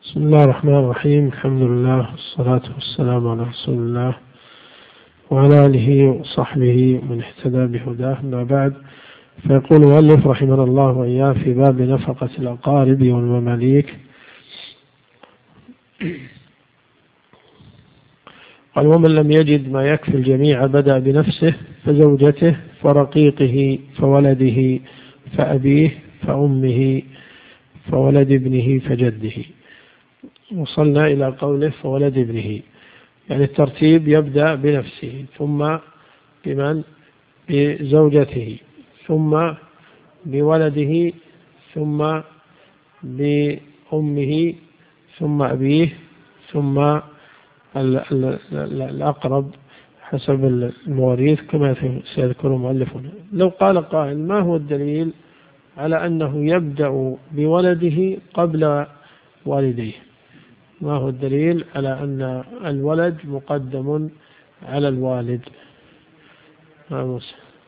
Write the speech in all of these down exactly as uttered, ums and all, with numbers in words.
بسم الله الرحمن الرحيم. الحمد لله والصلاة والسلام على رسول الله وعلى آله وصحبه من اهتدى بهداه. أما بعد، فيقول المؤلف رحمه الله وإياه في باب نفقة الأقارب والمماليك. قال: ومن لم يجد ما يكفي الجميع بدأ بنفسه فزوجته فرقيقه فولده فأبيه فأمه فولد ابنه فجده. وصلنا إلى قوله فولد ابنه، يعني الترتيب يبدأ بنفسه ثم بمن بزوجته ثم بولده ثم بأمه ثم أبيه ثم الأقرب حسب المواريث كما سيذكر مؤلفنا. لو قال قائل: ما هو الدليل على أنه يبدأ بولده قبل والديه؟ ما هو الدليل على أن الولد مقدم على الوالد؟ في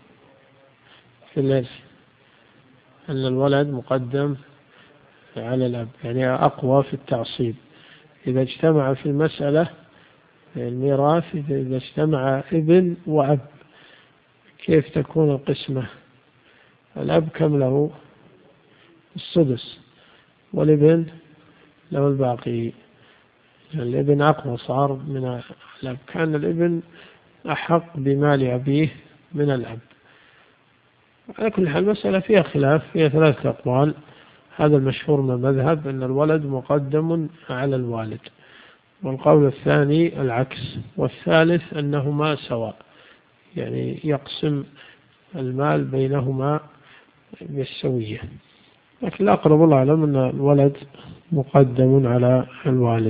الإرث أن الولد مقدم على الأب، يعني أقوى في التعصيب. إذا اجتمع في المسألة الميراث، إذا اجتمع ابن وأب، كيف تكون القسمة؟ الأب كم له؟ السدس، والابن له الباقي. الابن أقوى صار من الأب، كان الابن أحق بمال أبيه من الأب. على كل حال المسألة فيها خلاف، فيها ثلاثة أقوال. هذا المشهور من المذهب أن الولد مقدم على الوالد، والقول الثاني العكس، والثالث أنهما سواء، يعني يقسم المال بينهما بالسوية. لكن الأقرب الله أعلم أن الولد مقدم على الوالد،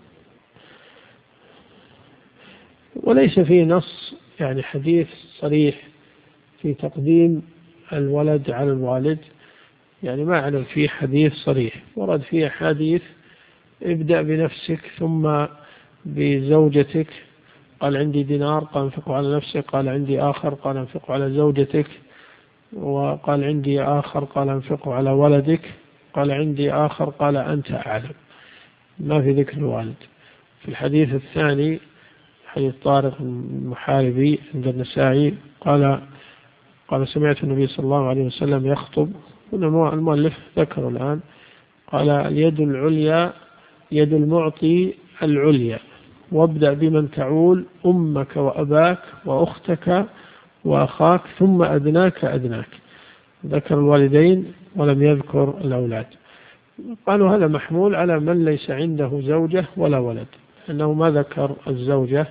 وليس فيه نص يعني حديث صريح في تقديم الولد على الوالد، يعني ما أعلم فيه حديث صريح. ورد فيه حديث: ابدأ بنفسك ثم بزوجتك، قال عندي دينار قال انفقه على نفسك، قال عندي آخر قال انفقه على زوجتك، وقال عندي آخر قال انفقه على ولدك، قال عندي آخر قال أنت أعلم. ما في ذكر الوالد. في الحديث الثاني حديث طارق المحاربي عند النسائي قال قال سمعت النبي صلى الله عليه وسلم يخطب، المؤلف ذكر الآن، قال: اليد العليا يد المعطي العليا، وابدأ بمن تعول أمك وأباك وأختك وأخاك ثم أدناك أدناك. ذكر الوالدين ولم يذكر الأولاد. قالوا هذا محمول على من ليس عنده زوجة ولا ولد، أنه ما ذكر الزوجة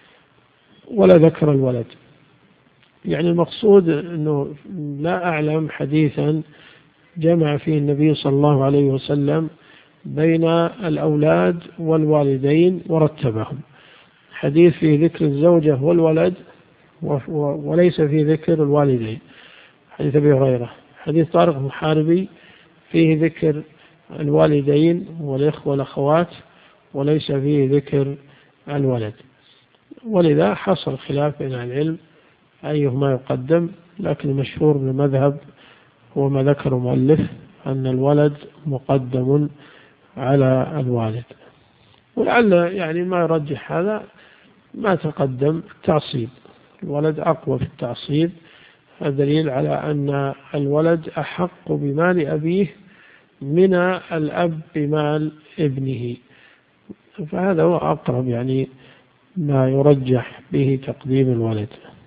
ولا ذكر الولد. يعني المقصود أنه لا أعلم حديثا جمع فيه النبي صلى الله عليه وسلم بين الأولاد والوالدين ورتبهم. حديث فيه ذكر الزوجة والولد وليس فيه ذكر الوالدين، حديث أبي هريرة. حديث طارق المحاربي فيه ذكر الوالدين والإخوة والأخوات وليس فيه ذكر الولد، ولذا حصل خلاف بين العلم أيهما يقدم. لكن المشهور من المذهب هو ما ذكر المؤلف، أن الولد مقدم على الوالد. ولعل يعني ما يرجح هذا ما تقدم التعصيب، الولد أقوى في التعصيب، هذا دليل على أن الولد أحق بمال أبيه من الأب بمال ابنه، فهذا هو أقرب يعني ما يرجح به تقديم الولد.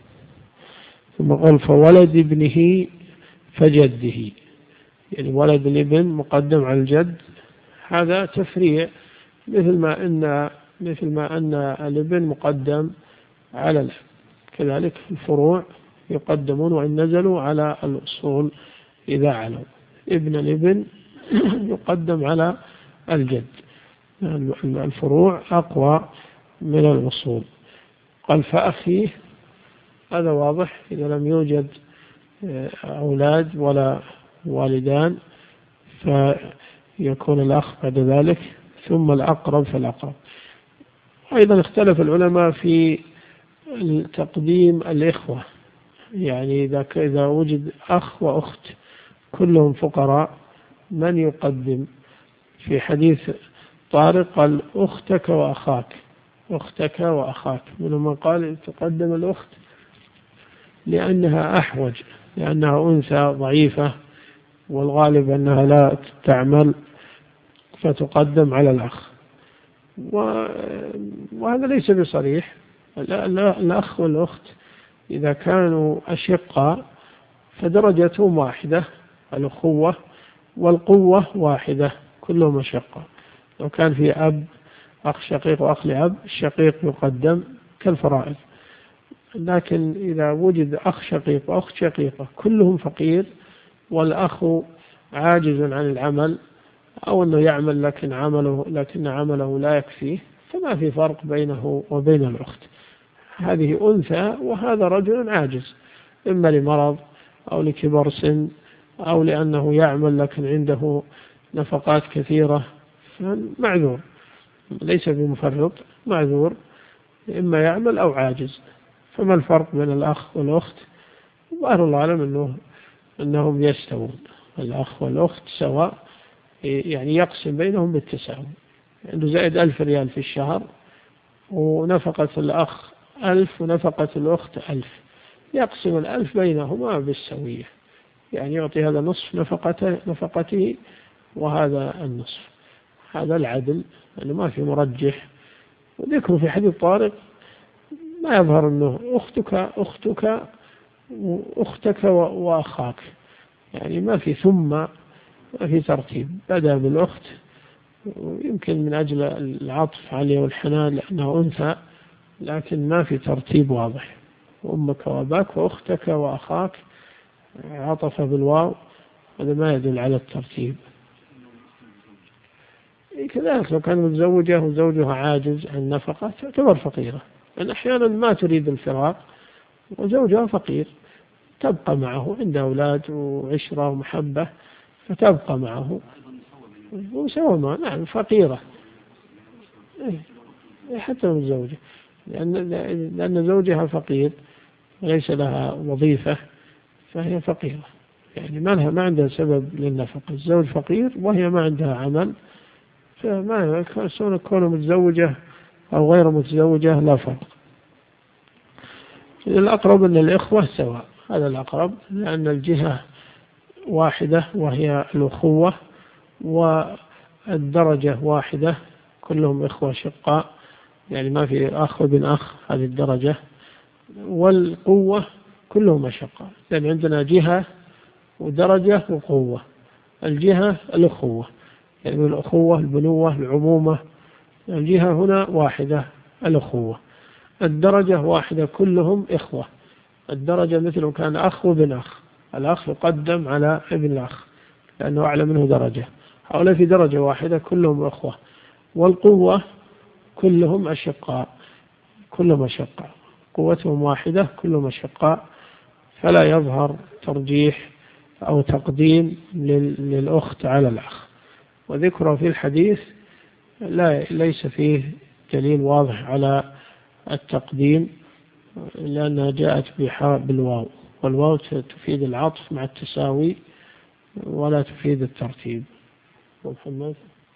ثم قال: فولد ابنه فجده، يعني ولد الابن مقدم على الجد. هذا تفريع، مثل ما أن مثل ما أن الابن مقدم على الأب، كذلك الفروع يقدمون وإن نزلوا على الأصول إذا علوا. ابن الابن يقدم على الجد، الفروع أقوى من الأصول. قال: فأخيه، هذا واضح، إذا لم يوجد أولاد ولا والدان فيكون الأخ بعد ذلك، ثم الأقرب فالأقرب. أيضا اختلف العلماء في تقديم الإخوة، يعني إذا إذا وجد أخ وأخت كلهم فقراء من يقدم؟ في حديث الطارق قال أختك وأخاك، أختك وأخاك. منهم من قال تقدم الأخت لأنها أحوج، لأنها أنثى ضعيفة والغالب أنها لا تعمل فتقدم على الأخ، وهذا ليس بصريح. الأخ والأخت إذا كانوا أشقاء فدرجتهم واحدة، الأخوة والقوة واحدة، كلهم أشقاء. لو كان في أب أخ شقيق وأخ لأب، الشقيق يقدم كالفرائض. لكن إذا وجد أخ شقيق وأخت شقيقة كلهم فقير، والأخ عاجز عن العمل أو أنه يعمل لكن عمله لكن عمله لا يكفيه، فما في فرق بينه وبين الأخت. هذه أنثى وهذا رجل عاجز، إما لمرض أو لكبر سن أو لأنه يعمل لكن عنده نفقات كثيرة، معذور، ليس بمفرط، معذور، إما يعمل أو عاجز. فما الفرق بين الأخ والأخت؟ ظاهر الله أعلم أنه أنهم يستوون، الأخ والأخت سواء، يعني يقسم بينهم بالتساوي. عنده زائد ألف ريال في الشهر، ونفقة الأخ ألف ونفقة الأخت ألف، يقسم الألف بينهما بالسوية، يعني يعطي هذا نصف نفقته, نفقته وهذا النصف. هذا العدل، يعني ما في مرجح. وذكره في حديث طارق ما يظهر أنه أختك أختك أختك وأخاك، يعني ما في ثم، ما في ترتيب، بدأ بالأخت، ويمكن من أجل العطف عليه والحنان لأنه أنثى، لكن ما في ترتيب واضح. أمك وأباك وأختك وأخاك عطف بالواو، هذا ما يدل على الترتيب. كذلك لو كان متزوجة وزوجها عاجز عن نفقة تعتبر فقيرة، لأن أحيانا ما تريد الفراق وزوجها فقير، تبقى معه، عند أولاد وعشرة ومحبة فتبقى معه وسوى ما، نعم فقيرة حتى من زوجها، لأن, لأن زوجها فقير وليس لها وظيفة فهي فقيرة، يعني ما لها، ما عندها سبب للنفقة. الزوج فقير وهي ما عندها عمل، فما سواء كونه متزوجة أو غير متزوجة لا فرق. الأقرب أن الإخوة سواء، هذا الأقرب، لأن الجهة واحدة وهي الأخوة، والدرجة واحدة، كلهم إخوة شقاء، يعني ما في أخ وابن أخ، هذه الدرجة. والقوة كلهم أشقاء، لأن عندنا جهة ودرجة وقوة. الجهة الأخوة، يعني الأخوة البنوة العمومة، الجهة هنا واحدة الأخوة. الدرجة واحدة كلهم إخوة، الدرجة مثل كان أخ وابن أخ، الأخ يقدم على ابن الأخ لأنه أعلى منه درجة، هؤلاء في درجة واحدة كلهم أخوة. والقوة كلهم أشقاء، كلهم أشقاء، قوتهم واحدة كلهم أشقاء، فلا يظهر ترجيح أو تقديم للأخت على الأخ. وذكره في الحديث لا ليس فيه دليل واضح على التقديم، لأنها جاءت بالواو، والواو تفيد العطف مع التساوي ولا تفيد الترتيب. محمد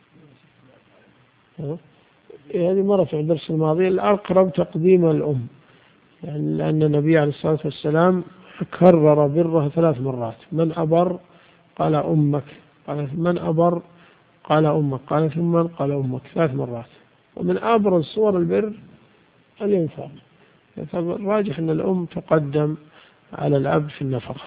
هذه مرة في الدرس الماضي، الأقرب تقديم الأم، يعني لأن النبي عليه الصلاة والسلام كرر بره ثلاث مرات، من أبر قال أمك، قال من أبر قال أمك، قال ثم قال أمك، ثلاث مرات. ومن أبرز صور البر الإنفاق، فالراجح أن الأم تقدم على الأب في النفقة.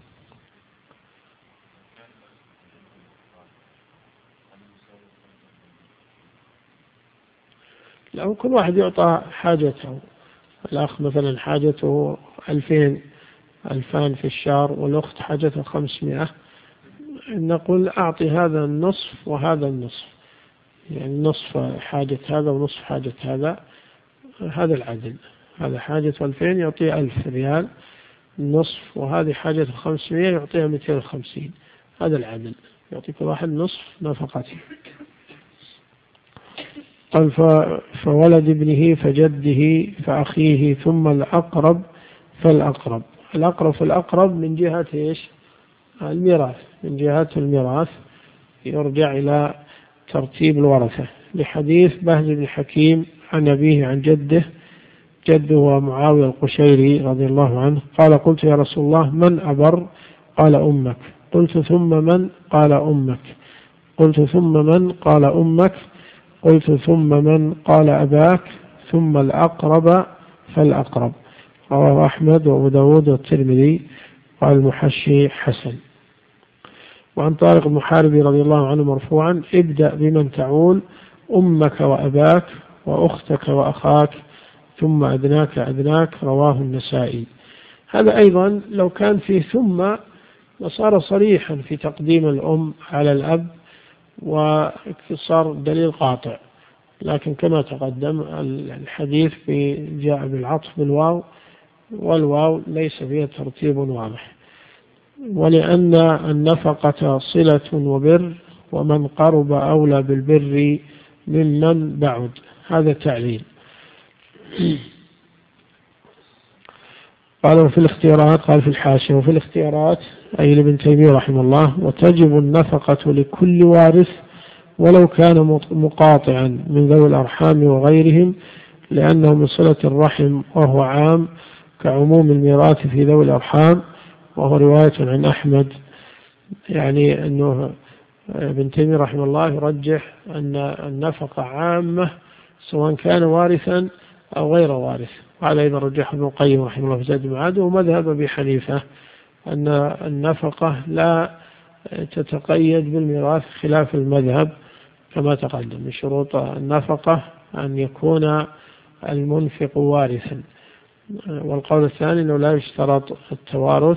لو كل واحد يعطى حاجته، الأخ مثلا حاجته ألفين ألفان في الشهر، والأخت حاجته خمسمائة، نقول أعطي هذا النصف وهذا النصف، يعني نصف حاجة هذا ونصف حاجة هذا، هذا العدل. هذا حاجة ألفين يعطيه ألف ريال نصف، وهذه حاجة خمسمائة يعطيها مئتين وخمسين، هذا العدل، يعطي كل واحد نصف نفقته. قال فولد ابنه فجده فأخيه ثم الأقرب فالأقرب. الأقرب فالأقرب من جهة إيش؟ الميراث، من جهة الميراث يرجع إلى ترتيب الورثة، لحديث بهز بن حكيم عن أبيه عن جده، جده هو معاوية القشيري رضي الله عنه، قال قلت يا رسول الله من أبر؟ قال أمك. قلت ثم من؟ قال أمك. قلت ثم من؟ قال أمك. قلت ثم من؟ قال أباك، ثم الأقرب فالأقرب. رواه أحمد وأبو داود والترمذي، قال المحشي حسن. وعن طارق المحاربي رضي الله عنه مرفوعا ابدأ بمن تعول، أمك وأباك وأختك وأخاك ثم أدناك أدناك. رواه النسائي. هذا أيضا لو كان فيه ثم وصار صريحا في تقديم الأم على الأب وصار دليل قاطع، لكن كما تقدم الحديث جاء بالعطف بالواو، والواو ليس فيها ترتيب واضح. ولأن النفقة صلة وبر، ومن قرب أولى بالبر ممن بعد، هذا تعليل. قالوا في الاختيارات، قال في الحاشية وفي الاختيارات أي لابن تيمية رحمه الله، وتجب النفقة لكل وارث ولو كان مقاطعا من ذوي الأرحام وغيرهم، لأنه من صلة الرحم وهو عام كعموم الميراث في ذوي الأرحام، وهو رواية عن أحمد. يعني أنه ابن تيمية رحمه الله يرجح أن النفقة عامة سواء كان وارثا أو غير وارث، وعلى أيضا رجح ابن القيم رحمه الله في زاد المعاد، ومذهب أبي حنيفة أن النفقة لا تتقيد بالميراث خلاف المذهب كما تقدم. من شروط النفقة أن يكون المنفق وارثا، والقول الثاني أنه لا يشترط التوارث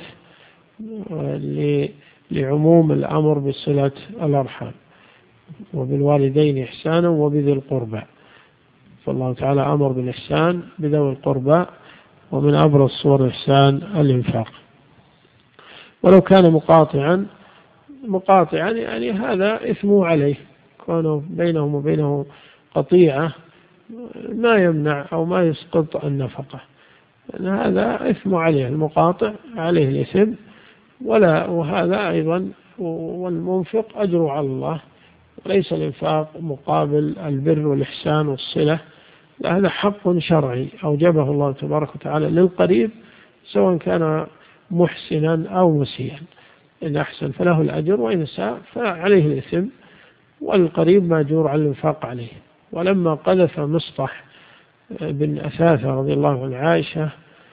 لعموم الأمر بصلة الأرحام وبالوالدين إحسانا وبذي القربى، فالله تعالى أمر بالإحسان بذوي القربى، ومن أبرز صور الإحسان الإنفاق. ولو كان مقاطعا مقاطعا يعني هذا إثمه عليه، كونه بينهم وبينه قطيعة ما يمنع أو ما يسقط النفقة، هذا إثم عليه، المقاطع عليه الإثم، ولا وهذا أيضا والمنفق أجر على الله، وليس الإنفاق مقابل البر والإحسان والصلة، هذا حق شرعي أوجبه الله تبارك وتعالى للقريب سواء كان محسنا أو مسيئا، إن أحسن فله الأجر وإن ساء فعليه الإثم، والقريب ماجور على الإنفاق عليه. ولما قذف مصطح بن أثاثة رضي الله عنه عائشة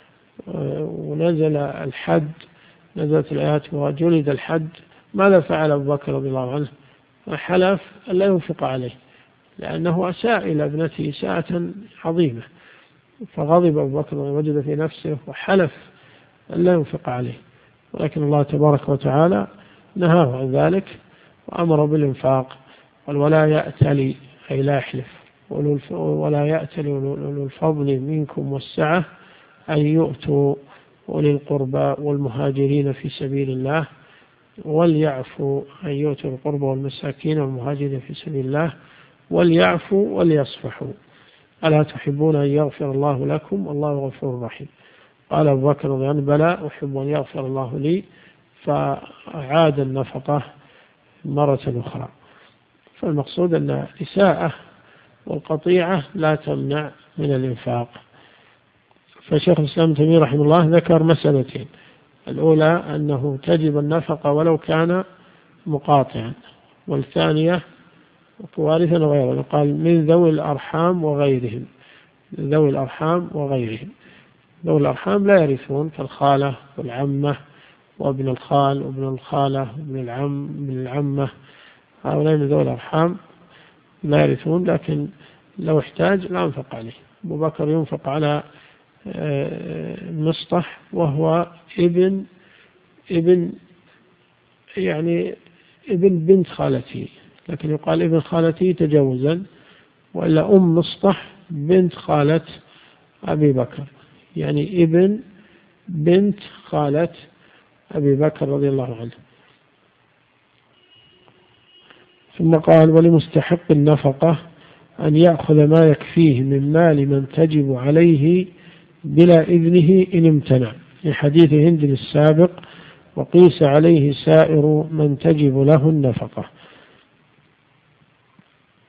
ونزل الحد، نزلت الآيات وجلد الحد، ماذا فعل أبو بكر رضي الله عنه؟ حلف أن لا ينفق عليه، لأنه أساء إلى ابنته إساءة عظيمة، فغضب أبو بكر ووجد في نفسه وحلف أن لا ينفق عليه، ولكن الله تبارك وتعالى نهاه عن ذلك وأمر بالإنفاق. ولا يأتلي أي لا يحلف، ولا يأتلي أولو الفضل منكم والسعة أن يؤتوا أولي القربى والمهاجرين في سبيل الله، وليعفوا أن يؤتوا القربى والمساكين والمهاجرين في سبيل الله، وليعفوا وليصفحوا، ألا تحبون أن يغفر الله لكم والله غفور رحيم. قال أبو بكر رضي الله عنه بلى أحب أن يغفر الله لي، فعاد النفقة مرة أخرى. فالمقصود أن الإساءة والقطيعة لا تمنع من الإنفاق. فشيخ الإسلام ابن تيمية رحمه الله ذكر مسألتين، الأولى أنه تجب النفقة ولو كان مقاطعا، والثانية وارثا وغيره، قال من ذوي الأرحام وغيرهم، ذوي الأرحام وغيرهم. ذوي الأرحام لا يرثون كالخالة والعمة وابن الخال وابن الخالة وابن العم وابن العمة، هؤلاء من ذوي الأرحام لا يرثون، لكن لو احتاج لا ينفق عليه. أبو بكر ينفق على مصطح وهو ابن ابن يعني ابن بنت خالتي، لكن يقال ابن خالتي تجوزا، وإلا أم مصطح بنت خالة أبي بكر، يعني ابن بنت خالة أبي بكر رضي الله عنه. ثم قال ولمستحق النفقة أن يأخذ ما يكفيه من مال من تجب عليه بلا إذنه إن امتنع، في حديث هند السابق وقيس عليه سائر من تجب له النفقة.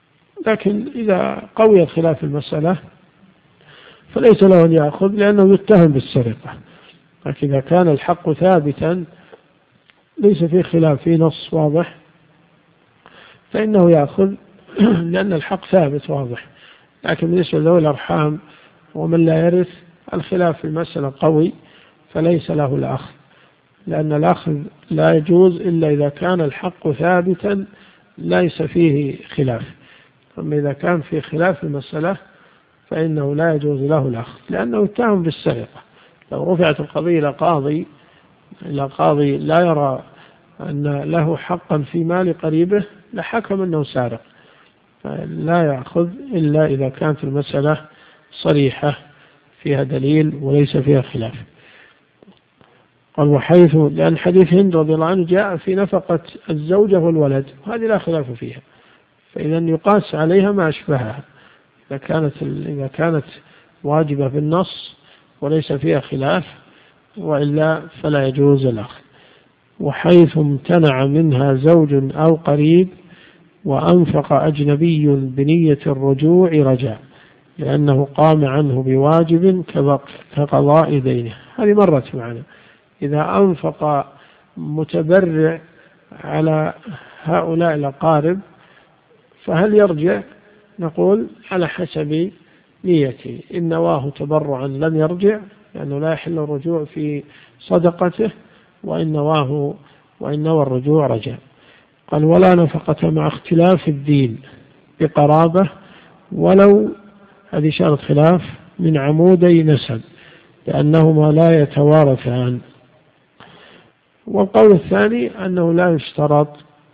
لكن إذا قوي الخلاف المسألة فليس له أن يأخذ لأنه يتهم بالسرقة. لكن إذا كان الحق ثابتا ليس فيه خلاف، فيه نص واضح، فإنه يأخذ لأن الحق ثابت واضح. لكن بالنسبة لذوي الأرحام ومن لا يرث الخلاف في المسألة قوي، فليس له الأخذ، لأن الأخذ لا يجوز إلا إذا كان الحق ثابتا ليس فيه خلاف. أما إذا كان فيه خلاف في المسألة فإنه لا يجوز له الأخذ لأنه يتهم بالسرقة. لو رفعت القضية إلى قاضي إلى قاضي لا يرى أن له حقا في مال قريبه لحكم أنه سارق، لا يأخذ إلا إذا كانت المسألة صريحة فيها دليل وليس فيها خلاف. قال وحيث، لأن حديث هند رضي الله عنه جاء في نفقة الزوجة والولد، وهذه لا خلاف فيها، فإذا يقاس عليها ما أشبهها إذا كانت إذا كانت واجبة بالنص وليس فيها خلاف، وإلا فلا يجوز الأخذ. وحيث امتنع منها زوج أو قريب وأنفق أجنبي بنية الرجوع رجع، لأنه قام عنه بواجب كقضاء دينه. هذه مرت معنا. إذا أنفق متبرع على هؤلاء الأقارب فهل يرجع؟ نقول على حسب نيته، إن نواه تبرعا لم يرجع لأنه لا يحل الرجوع في صدقته، وإن نواه وإن نوى الرجوع رجع. قال ولا نفقة مع اختلاف الدين بقرابة ولو، هذه شرط خلاف، من عمودي نسب لأنهما لا يتوارثان. والقول الثاني أنه لا يشترط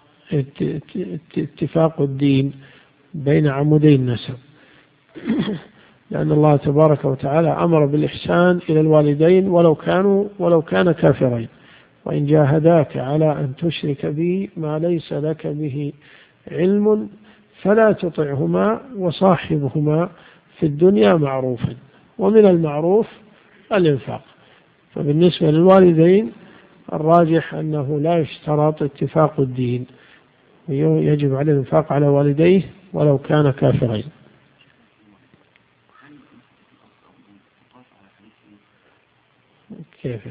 اتفاق الدين بين عمودي النسب، لأن الله تبارك وتعالى أمر بالإحسان إلى الوالدين ولو كانوا ولو كان كافرين، وإن جاهداك على أن تشرك بي ما ليس لك به علم فلا تطعهما وصاحبهما في الدنيا معروفا، ومن المعروف الإنفاق. فبالنسبة للوالدين الراجح أنه لا يشترط اتفاق الدين، يجب عليه الإنفاق على والديه ولو كان كافرين. كيف؟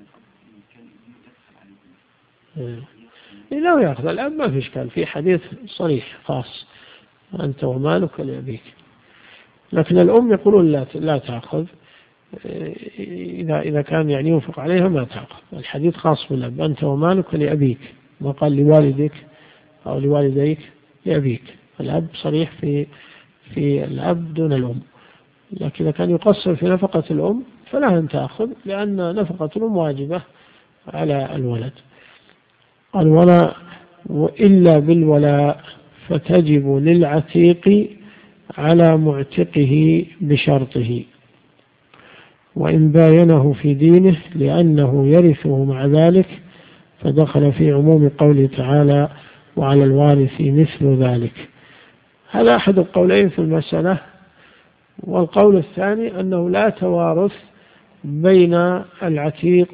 لا يأخذ الأب، ما في إشكال، في حديث صريح خاص أنت ومالك لأبيك. لكن الأم يقولون لا لا تأخذ، إذا إذا كان يعني ينفق عليها ما تأخذ. الحديث خاص بالأب، أنت ومالك لأبيك، ما قال لوالدك أو لوالديك، لأبيك. الأب صريح في في الأب دون الأم. لكن إذا كان يقصر في نفقة الأم فلا أن تأخذ، لأن نفقة الأم واجبة على الولد. قال ولا وإلا بالولاء فتجب للعتيق على معتقه بشرطه، وإن باينه في دينه لأنه يرثه مع ذلك فدخل في عموم قوله تعالى وعلى الوارث مثل ذلك. هذا أحد القولين في المسألة. والقول الثاني أنه لا توارث بين العتيق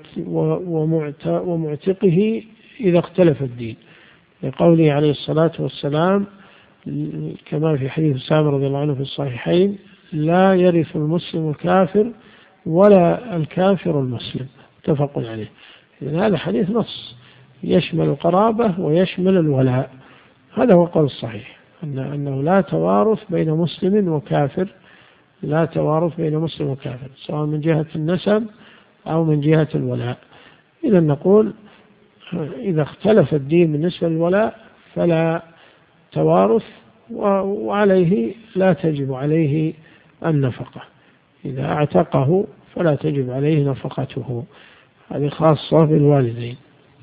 ومعتقه إذا اختلف الدين، لقوله عليه الصلاة والسلام كما في حديث سامر رضي الله عنه في الصحيحين لا يرث المسلم الكافر ولا الكافر المسلم، متفق عليه. إذن هذا حديث نص يشمل القرابة ويشمل الولاء. هذا هو القول الصحيح، أن أنه لا توارث بين مسلم وكافر، لا توارث بين مسلم وكافر سواء من جهة النسب أو من جهة الولاء. إذا نقول إذا اختلف الدين بالنسبة للولاء فلا توارث، وعليه لا تجب عليه النفقة. إذا اعتقه فلا تجب عليه نفقته، هذه خاصة بالوالدين.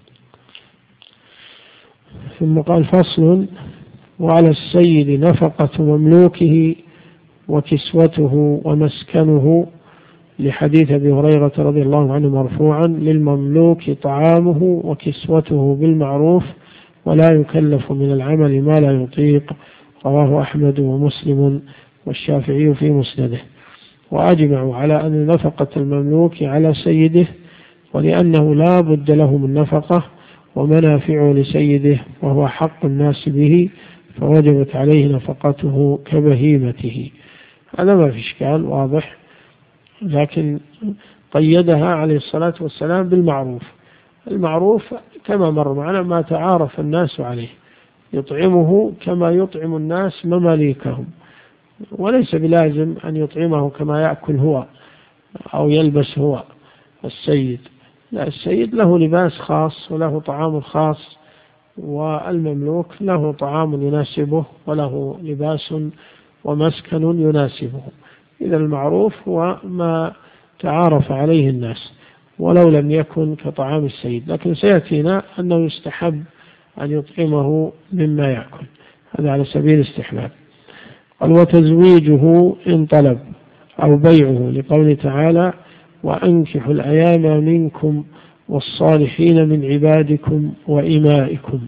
ثم قال فصل وعلى السيد نفقة مملوكه وكسوته ومسكنه، لحديث أبي هريرة رضي الله عنه مرفوعا للمملوك طعامه وكسوته بالمعروف ولا يكلف من العمل ما لا يطيق، رواه أحمد ومسلم والشافعي في مسنده. وأجمعوا على أن نفقة المملوك على سيده، ولأنه لا بد له من نفقة ومنافع لسيده وهو حق الناس به، فوجبت عليه نفقته كبهيمته. هذا ما في إشكال واضح، لكن قيدها عليه الصلاة والسلام بالمعروف. المعروف كما مر معنا ما تعارف الناس عليه، يطعمه كما يطعم الناس مماليكهم، وليس بلازم أن يطعمه كما يأكل هو أو يلبس هو السيد، لا، السيد له لباس خاص وله طعام خاص، والمملوك له طعام يناسبه وله لباس ومسكن يناسبه. إذا المعروف هو ما تعارف عليه الناس ولو لم يكن كطعام السيد، لكن سيأتينا أنه يستحب أن يطعمه مما يأكل، هذا على سبيل الاستحباب. قال وتزويجه إن طلب أو بيعه، لقوله تعالى وأنكحوا الأيام منكم والصالحين من عبادكم وإمائكم.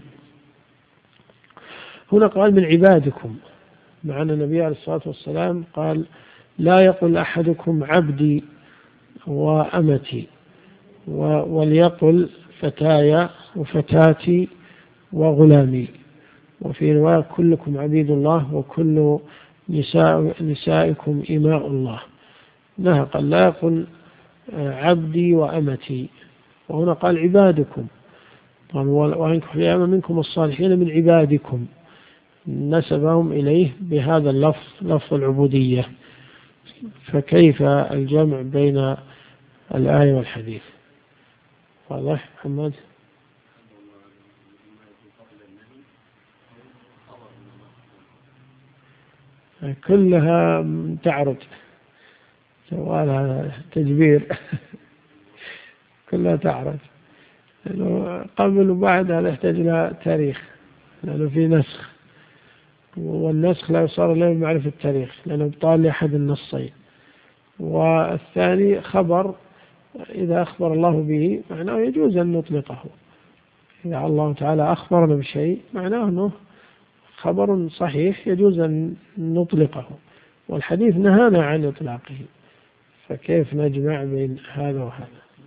هنا قال من عبادكم، مع أن النبي عليه الصلاة والسلام قال لا يقل أحدكم عبدي وأمتي، وليقل فتايا وفتاتي وغلامي، وفي رواية كلكم عبيد الله وكل نساء نسائكم إماء الله. نهى قال لا يقل عبدي وأمتي، وهنا قال عبادكم، وأنكحوا الأيام منكم الصالحين من عبادكم، نسبهم إليه بهذا اللفظ، لفظ العبودية. فكيف الجمع بين الآية والحديث؟ واضح محمد؟ كلها تعرض، سوالها تجبير كلها تعرض، لأنه قبل وبعد هذا يحتاج إلى تاريخ، لأنه في نسخ، والنسخ لا يصار إليه بمعرفة التاريخ لأنه ابطال لأحد النصين. والثاني خبر إذا أخبر الله به معناه يجوز أن نطلقه، إذا الله تعالى أخبرنا بشيء معناه أنه خبر صحيح يجوز أن نطلقه، والحديث نهانا عن إطلاقه، فكيف نجمع بين هذا وهذا؟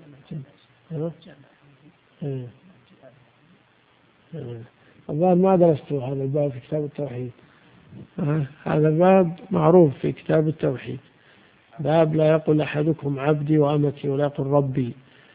الظاهر ما درستوا هذا الباب في كتاب التوحيد، هذا باب معروف في كتاب التوحيد، باب لا يقول أحدكم عبدي وأمتي ولا يقول ربي.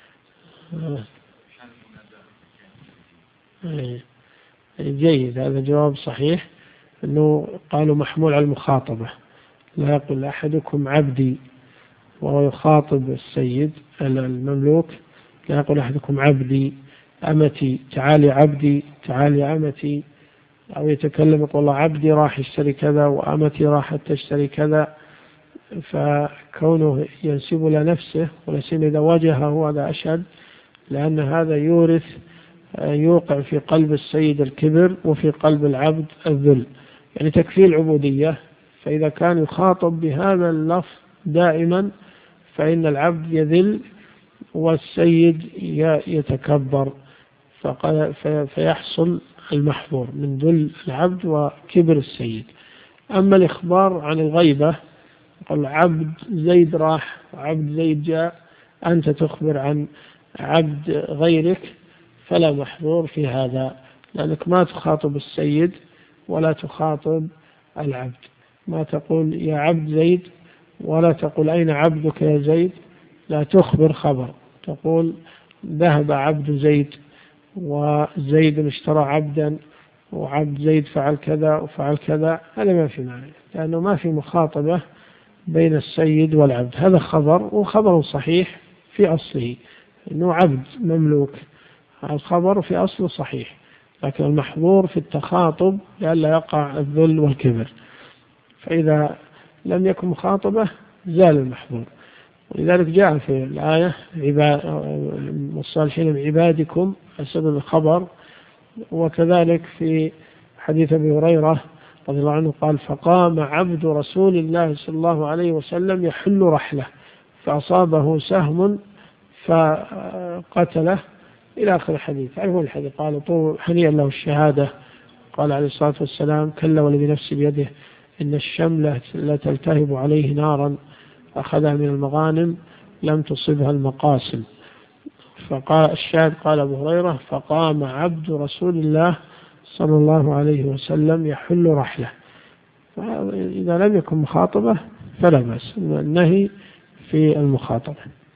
جيد، هذا جواب صحيح، أنه قالوا محمول على المخاطبة، لا يقول أحدكم عبدي وهو يخاطب السيد المملوك، لا يقول أحدكم عبدي أمتي تعالي عبدي تعالي أمتي، أو يتكلم يقول الله عبدي راح يشتري كذا وأمتي راحت تشتري كذا، فكونه ينسب لنفسه ولسين إذا وجهه هذا أشهد، لأن هذا يورث يوقع في قلب السيد الكبر وفي قلب العبد الذل، يعني تكفيه العبودية. فإذا كان يخاطب بهذا اللفظ دائما فإن العبد يذل والسيد يتكبر، فيحصل المحظور من ذل العبد وكبر السيد. أما الإخبار عن الغيبة، قال عبد زيد راح وعبد زيد جاء، أنت تخبر عن عبد غيرك فلا محظور في هذا، لأنك ما تخاطب السيد ولا تخاطب العبد، ما تقول يا عبد زيد ولا تقول أين عبدك يا زيد، لا تخبر خبر، تقول ذهب عبد زيد وزيد اشترى عبدا وعبد زيد فعل كذا وفعل كذا، هذا ما في معنى، لأنه ما في مخاطبة بين السيد والعبد. هذا خبر وخبر صحيح في أصله أنه عبد مملوك، الخبر في أصله صحيح، لكن المحظور في التخاطب لئلا يقع الذل والكبر، فإذا لم يكن مخاطبة زال المحظور. ولذلك جاء في الآية والصالحين من عبادكم بسبب الخبر، وكذلك في حديث أبي هريرة رضي الله عنه قال فقام عبد رسول الله صلى الله عليه وسلم يحل رحله فأصابه سهم فقتله إلى آخر الحديث. تعرفون الحديث، قال طول حنيا له الشهادة، قال عليه الصلاة والسلام كلا والذي نفسي بيده إن الشملة لا تلتهب عليه نارا أخذها من المغانم لم تصبها المقاسم. فقال الشاهد قال أبو هريرة فقام عبد رسول الله صلى الله عليه وسلم يحل رحلة، إذا لم يكن مخاطبة فلا بأس، النهي في المخاطبة.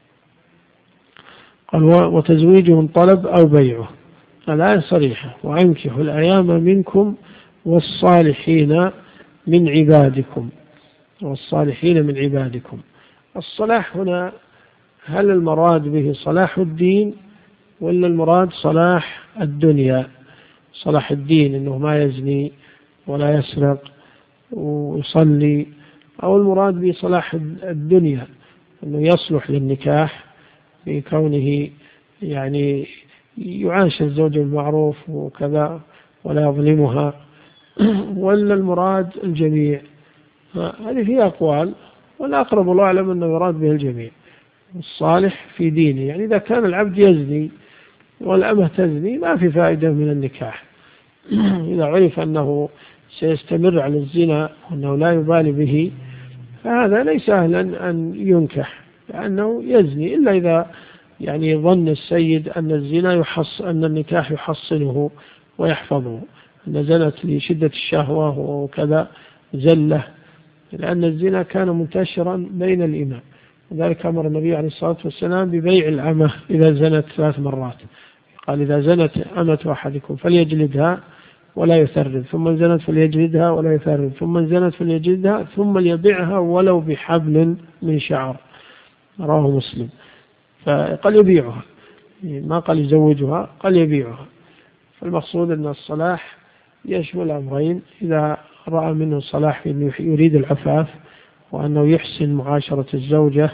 قال وتزويجهم طلب أو بيعه، الآية صريحة، وأنكحوا الأيام منكم والصالحين من عبادكم والصالحين من عبادكم. الصلاح هنا هل المراد به صلاح الدين ولا المراد صلاح الدنيا؟ صلاح الدين إنه ما يزني ولا يسرق ويصلي، أو المراد به صلاح الدنيا أنه يصلح للنكاح بكونه يعني يعاشر الزوج المعروف وكذا ولا يظلمها، ولا المراد الجميع؟ هذه فيها أقوال، والأقرب الله أعلم أنه يراد به الجميع، الصالح في دينه. يعني إذا كان العبد يزني والأمة تزني ما في فائدة من النكاح، إذا عرف أنه سيستمر على الزنا وأنه لا يبالي به فهذا ليس أهلا أن ينكح، لأنه يزني، إلا إذا يعني ظن السيد أن الزنا يحص أن النكاح يحصنه ويحفظه، أن زنت لشدة الشهوة وكذا زلة، لأن الزنا كان منتشرا بين الإمام، وذلك أمر النبي عليه الصلاة والسلام ببيع الأمة إذا زنت ثلاث مرات، قال إذا زنت أمة أحدكم فليجلدها ولا يثرب، ثم زنت فليجلدها ولا يثرب، ثم زنت فليجلدها، ثم ليبيعها ولو بحبل من شعر، رواه مسلم. فقال يبيعها، ما قال يزوجها، قال يبيعها. فالمقصود أن الصلاح يشمل أمرين، إذا رأى منه صلاح أنه يريد العفاف وأنه يحسن معاشرة الزوجة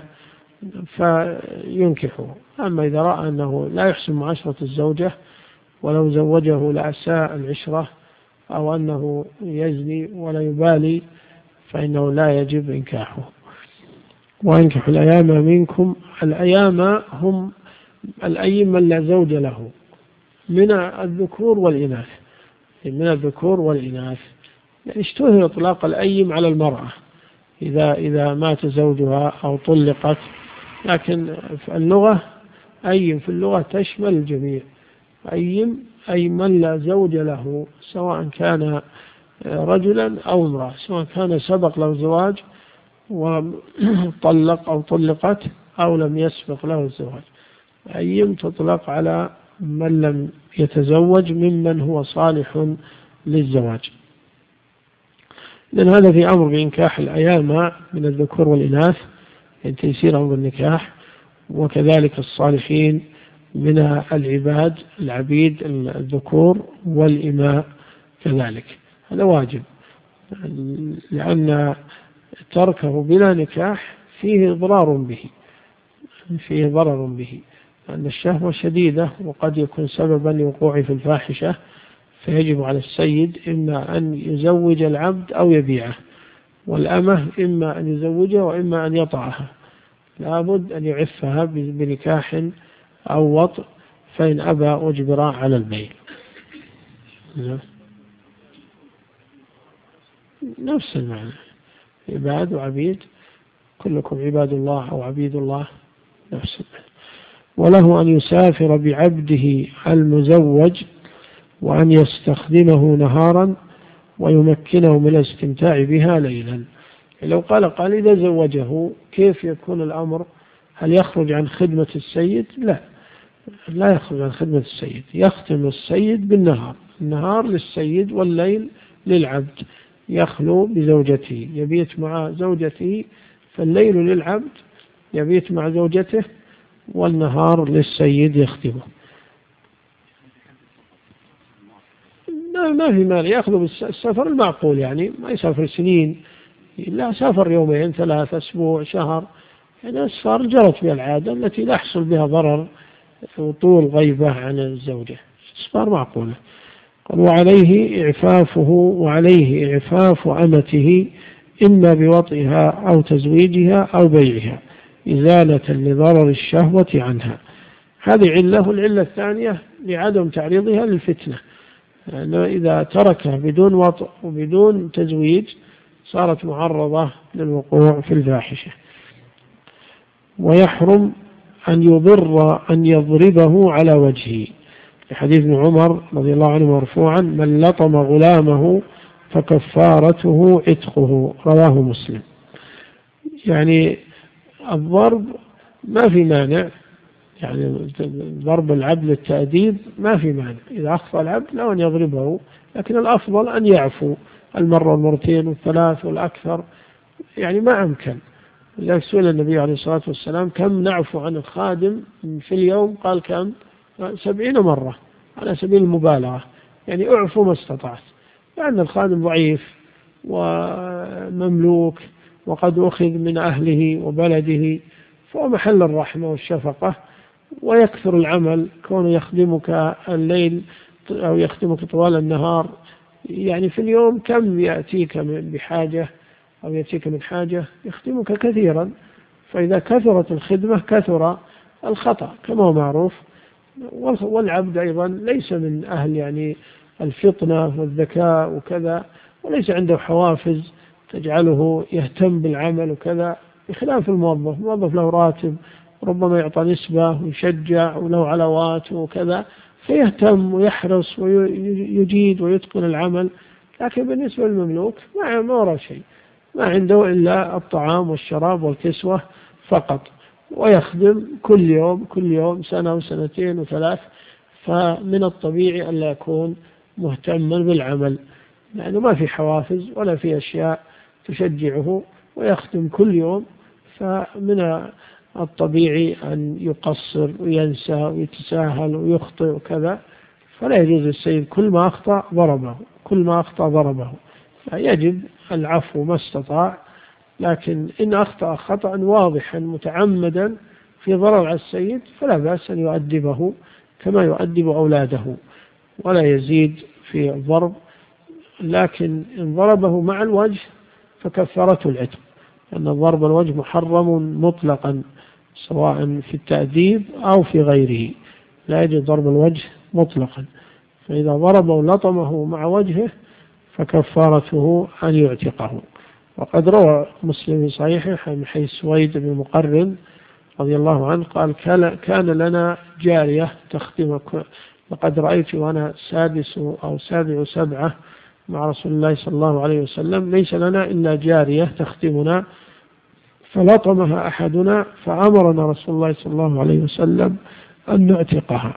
فينكحه، أما إذا رأى أنه لا يحسن معاشرة الزوجة ولو زوجه لأساء العشرة أو أنه يزني ولا يبالي فإنه لا يجب إنكاحه. وأنكحوا الأيام منكم، الأيام هم الأيم من لا زوج له من الذكور والإناث، من الذكور والإناث، يعني اشتهر إطلاق الأيم على المرأة إذا إذا مات زوجها أو طلقت، لكن في اللغة أيم في اللغة تشمل الجميع، أيم أي من لا زوج له، سواء كان رجلا أو امرأة، سواء كان سبق له زواج وطلق أو طلقت أو لم يسبق له الزواج. أيم تطلق على من لم يتزوج ممن هو صالح للزواج. لأن هذا في أمر بإنكاح الأيام من الذكور والإناث، يعني تيسير أمر النكاح، وكذلك الصالحين من العباد العبيد الذكور والإماء كذلك، هذا واجب، لأن تركه بلا نكاح فيه ضرار به فيه ضرر به لأن الشهوة شديدة وقد يكون سببا لوقوع في الفاحشة، فيجب على السيد إما أن يزوج العبد أو يبيعه، والأمة إما أن يزوجها وإما أن يطعها، لابد أن يعفها بنكاح أو وطء، فإن أبى أجبر على البيع. نفس المعنى، عباد وعبيد، كلكم عباد الله أو عبيد الله، نفس المعنى. وله أن يسافر بعبده المزوج وأن يستخدمه نهارا ويمكنه من الاستمتاع بها ليلا. لو قال قال إذا زوجه كيف يكون الأمر؟ هل يخرج عن خدمة السيد؟ لا، لا يخرج عن خدمة السيد، يختم السيد بالنهار، النهار للسيد والليل للعبد، يخلو بزوجته، يبيت مع زوجته، فالليل للعبد يبيت مع زوجته والنهار للسيد يخدمه. ما في مال يأخذ بالسفر المعقول، يعني ما يسافر سنين، لا سافر يومين ثلاثة أسبوع شهر، يعني أسفار جرت بها العادة التي لا يحصل بها ضرر وطول غيبة عن الزوجة، أسفار معقولة. قال وعليه إعفافه وعليه إعفاف أمته إما بوطئها أو تزويجها أو بيعها إزالة لضرر الشهوة عنها. هذه علة. العلة الثانية لعدم تعريضها للفتنة، لأنه إذا تركها بدون وطء وبدون تزويج صارت معرضة للوقوع في الفاحشة. ويحرم أن يضر أن يضربه على وجهه، في حديث ابن عمر رضي الله عنه مرفوعا: من لطم غلامه فكفارته عتقه، رواه مسلم. يعني الضرب ما في مانع، يعني ضرب العبد للتأديب ما في مانع، إذا أخطأ العبد لا أن يضربه، لكن الأفضل أن يعفو المرة والمرتين والثلاث والأكثر، يعني ما أمكن. لذلك سئل النبي عليه الصلاة والسلام: كم نعفو عن الخادم في اليوم؟ قال: كم؟ سبعين مرة، على سبيل المبالغة، يعني اعفو ما استطعت، لأن الخادم ضعيف ومملوك وقد أخذ من أهله وبلده، فهو محل الرحمة والشفقة، ويكثر العمل، كونه يخدمك الليل أو يخدمك طوال النهار، يعني في اليوم كم يأتيك بحاجة أو يأتيك من حاجة، يخدمك كثيرا، فإذا كثرت الخدمة كثر الخطأ كما هو معروف. والعبد أيضا ليس من أهل يعني الفطنة والذكاء وكذا، وليس عنده حوافز تجعله يهتم بالعمل وكذا، بخلاف الموظف. الموظف له راتب، ربما يعطى نسبة ويشجع وله علاوات وكذا، فيهتم ويحرص ويجيد ويتقن العمل. لكن بالنسبة للمملوك ما وراء شيء، ما عنده إلا الطعام والشراب والكسوة فقط، ويخدم كل يوم كل يوم سنة وسنتين وثلاث، فمن الطبيعي أن لا يكون مهتما بالعمل، لأنه ما في حوافز ولا في أشياء تشجعه، ويخدم كل يوم، فمن الطبيعي أن يقصر وينسى ويتساهل ويخطئ وكذا. فلا يجوز السيد كل ما أخطأ ضربه، كل ما أخطأ ضربه، يجب العفو ما استطاع. لكن إن أخطأ خطأ واضحا متعمدا في ضرر على السيد فلا بأس أن يؤدبه كما يؤدب أولاده، ولا يزيد في الضرب. لكن إن ضربه مع الوجه فكفارته العتق، لأن ضرب الوجه محرم مطلقا، سواء في التأديب أو في غيره، لا يجوز ضرب الوجه مطلقا. فإذا ضربه لطمه مع وجهه فكفارته أن يعتقه. وقد روى مسلم في صحيحه من حيث سويد بن مقرن رضي الله عنه قال: كان لنا جارية تخدمك، لقد رأيت وأنا سادس أو سابع سبعة مع رسول الله صلى الله عليه وسلم، ليس لنا إلا جارية تخدمنا، فلطمها أحدنا فأمرنا رسول الله صلى الله عليه وسلم أن نعتقها.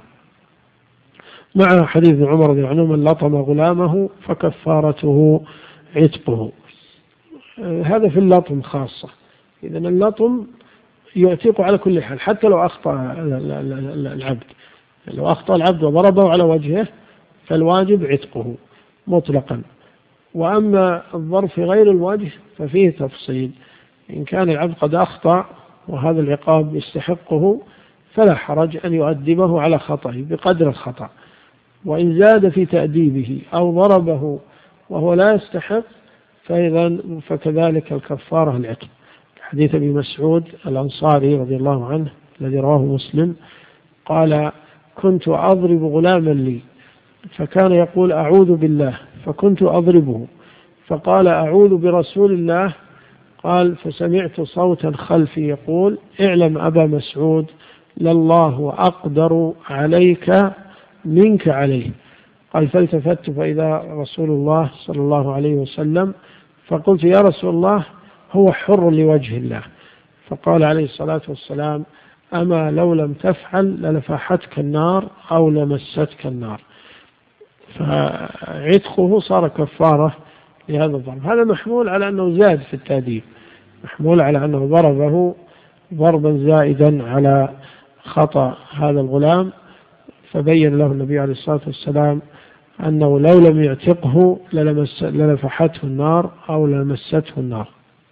مع حديث عمر رضي الله عنه: من لطم غلامه فكفارته عتقه. هذا في اللطم خاصة. إذا اللطم يعتق على كل حال، حتى لو أخطأ العبد، لو أخطأ العبد وضربه على وجهه فالواجب عتقه مطلقا. وأما الضرب في غير الوجه ففيه تفصيل، إن كان العبد قد أخطأ وهذا العقاب يستحقه فلا حرج أن يؤدبه على خطأه بقدر الخطأ، وإن زاد في تأديبه أو ضربه وهو لا يستحق فإذا فكذلك الكفارة العتق. حديث أبي مسعود الأنصاري رضي الله عنه الذي رواه مسلم قال: كنت أضرب غلاما لي فكان يقول: أعوذ بالله، فكنت أضربه، فقال: أعوذ برسول الله. قال: فسمعت صوتا خلفي يقول: اعلم أبا مسعود لله أقدر عليك منك عليه. قال: فالتفت فإذا رسول الله صلى الله عليه وسلم، فقلت: يا رسول الله، هو حر لوجه الله. فقال عليه الصلاة والسلام: أما لو لم تفعل للفحتك النار أو لمستك النار. فعتقه صار كفارة لهذا الضرب. هذا محمول على أنه زاد في التأديب، محمول على أنه ضربه ضربا زائدا على خطأ هذا الغلام، فبين له النبي عليه الصلاة والسلام أنه لو لم يعتقه للفحته النار أو لمسته النار.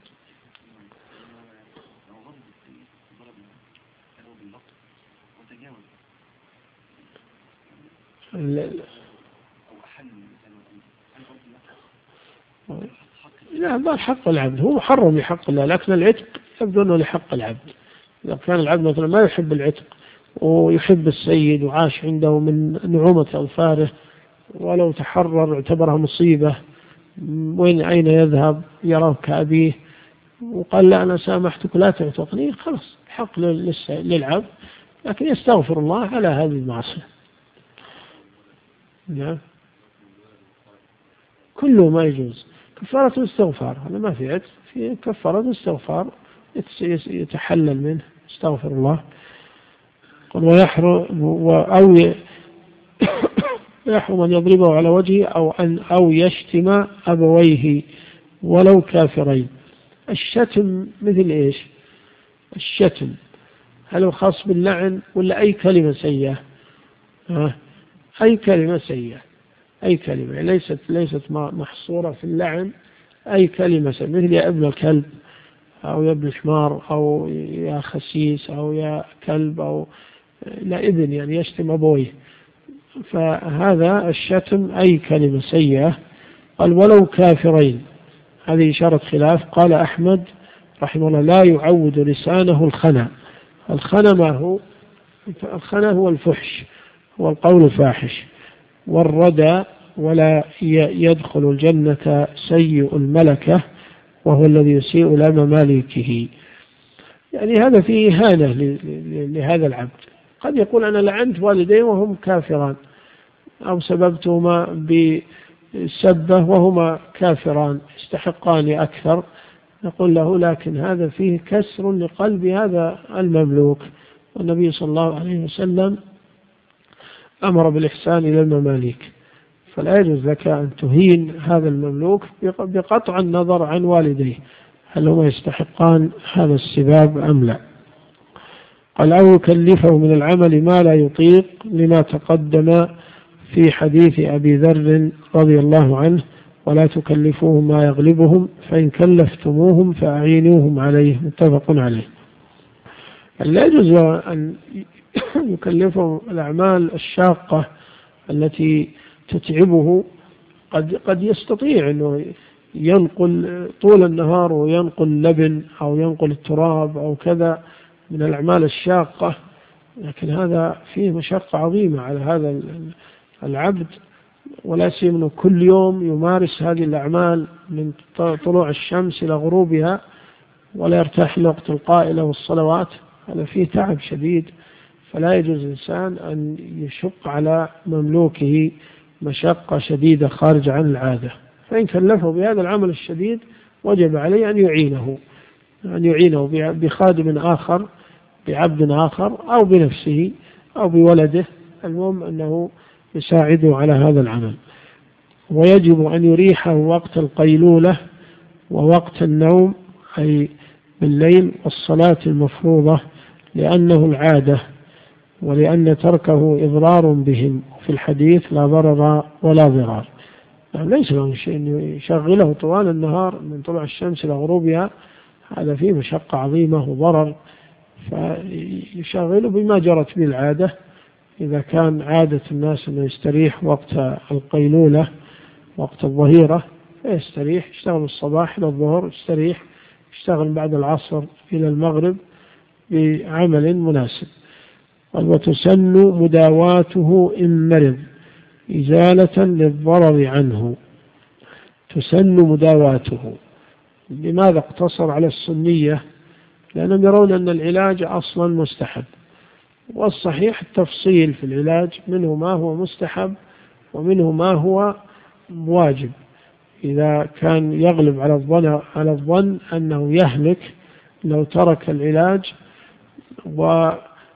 لا، ما حق العبد، هو محرم لحق الله، لكن العتق يبدو أنه لحق العبد. إذا كان العبد مثلا ما يحب العتق ويحب السيد وعاش عنده من نعومة أظفاره، ولو تحرر اعتبرها مصيبة، وين أين يذهب يراه كأبيه وقال: لا أنا سامحتك لا تعتقني، خلاص حق للعبد، لكن يستغفر الله على هذه المعصية. نعم كله ما يجوز. كفارة الاستغفار هذا ما في عد، في كفارة الاستغفار يتحلل منه استغفر الله. قل ويحرم أو يحرم أن يضربه على وجهه أو أن أو يشتم أبويه ولو كافرين. الشتم مثل إيش؟ الشتم هل هو خاص باللعن ولا أي كلمة سيئة؟ ها؟ أي كلمة سيئة، أي كلمة ليست ليست محصورة في اللعن، أي كلمة سيئة مثل يا ابن الكلب أو يا ابن حمار أو يا خسيس أو يا كلب أو لا ابن يعني يشتم أبويه، فهذا الشتم أي كلمة سيئة. قال ولو كافرين، هذه إشارة خلاف. قال أحمد رحمه الله لا يعود لسانه الخنا. الخنا ما هو؟ الخنا هو الفحش، هو القول الفاحش. والردى ولا يدخل الجنة سيء الملكة وهو الذي يسيء إلى مماليكه. يعني هذا فيه إهانة لهذا العبد. قد يقول أنا لعنت والدي وهم كافران أو سببتهما بسبة وهما كافران استحقان أكثر، نقول له لكن هذا فيه كسر لقلب هذا المملوك، والنبي صلى الله عليه وسلم أمر بالإحسان إلى المماليك، فلا يجوز لك أن تهين هذا المملوك بقطع النظر عن والديه هل هما يستحقان هذا السباب أم لا. قال أو يكلفه من العمل ما لا يطيق لما تقدم في حديث أبي ذر رضي الله عنه ولا تكلفوهم ما يغلبهم فإن كلفتموهم فأعينوهم عليه، متفق عليه. لا يجوز أن يكلفهم الأعمال الشاقة التي تتعبه. قد قد يستطيع أنه ينقل طول النهار وينقل لبن أو ينقل التراب أو كذا من الأعمال الشاقة، لكن هذا فيه مشقة عظيمة على هذا العبد، ولا سيما كل يوم يمارس هذه الأعمال من طلوع الشمس إلى غروبها ولا يرتاح لوقت القائلة والصلوات، هذا فيه تعب شديد. فلا يجوز الإنسان أن يشق على مملوكه مشقة شديدة خارجة عن العادة، فإن كلفه بهذا العمل الشديد وجب عليه أن يعينه أن يعينه بخادم آخر، بعبد آخر أو بنفسه أو بولده، المهم أنه يساعده على هذا العمل. ويجب أن يريحه وقت القيلولة ووقت النوم أي بالليل والصلاة المفروضة لأنه العادة ولأن تركه إضرار بهم في الحديث لا ضرر ولا ضرار. يعني ليس له شيء أن يشغله طوال النهار من طلوع الشمس إلى غروبها، هذا فيه مشقة عظيمة وضرر، فيشغله بما جرت به العادة. إذا كان عادة الناس أنه يستريح وقت القيلولة وقت الظهيرة فيستريح، يشتغل الصباح إلى الظهر يستريح، يشتغل بعد العصر إلى المغرب بعمل مناسب. وتسن مداواته إن مرض إزالة للضرر عنه. تسن مداواته، لماذا اقتصر على السنية؟ لأنهم يرون أن العلاج أصلا مستحب، والصحيح التفصيل في العلاج، منه ما هو مستحب ومنه ما هو واجب. إذا كان يغلب على الظن على الظن أنه يهلك لو ترك العلاج، و